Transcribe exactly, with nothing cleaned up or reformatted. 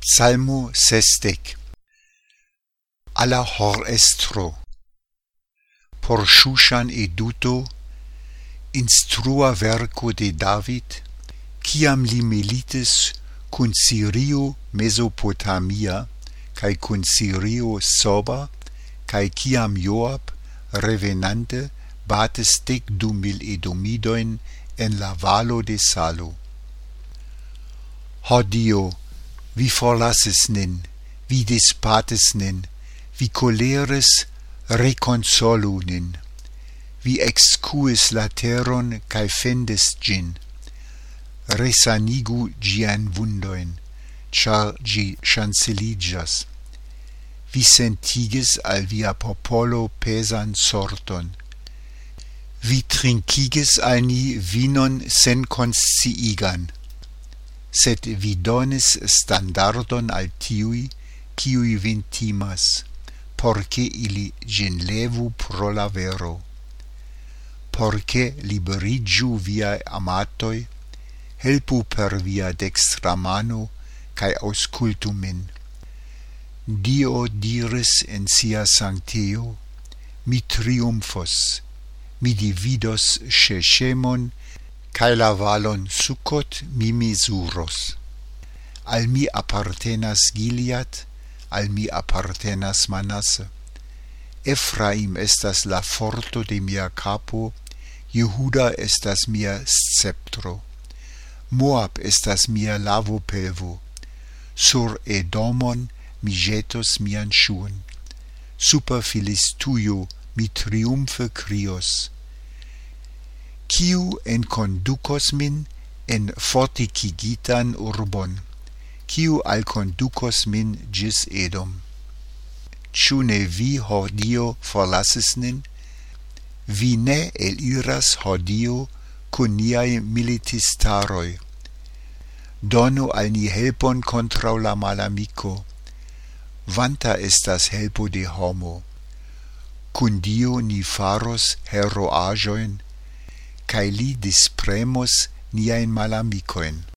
Psalmo sesdek. Alla hor estro. Por Shushan eduto, instrua verco de David, ciam li militis cun Sirio Mesopotamia, cae cun Sirio Soba, cae ciam Joab, revenante, bates dec du mil edomidoin en la valo de Salo. Hodio, vi forlasis nin, vi dispatis nin, vi coleris reconsolu nin, vi excuis la teron cae fendis gin, resanigu gian vundoin, char gi chanceligas, vi sentigis al via popolo pesan sorton, vi trincigis al ni vinon sen consciigan, sed vi donis standardon al tiui, ciui vin timas, porce ili gin levu pro la vero. Porce liberigiu via amatoi, helpu per via dextra mano, cae auscultu min. Dio diris in sia sancteo, mi triumphos, mi dividos Sheshemon, cae la valon Sucot mi misuros. Al mi appartenas Gilead, al mi appartenas Manasse. Ephraim estas la forto de mia capo, Jehuda estas mia sceptro. Moab estas mia lavopelvo. Sur Edomon mi jetos mian schuon. Super Filistujo mi triumphe crios. Kiu enconducos min en forticigitan urbon? Kiu alconducos min gis Edom? Ciu ne vi hodio forlasis nin? Vi ne eliras hodio cun niai militistaroi. Donu al ni helpon contra la malamico. Vanta estas helpo de homo. Cun Dio ni faros heroajoin, cae li dispremos niain malamicoin.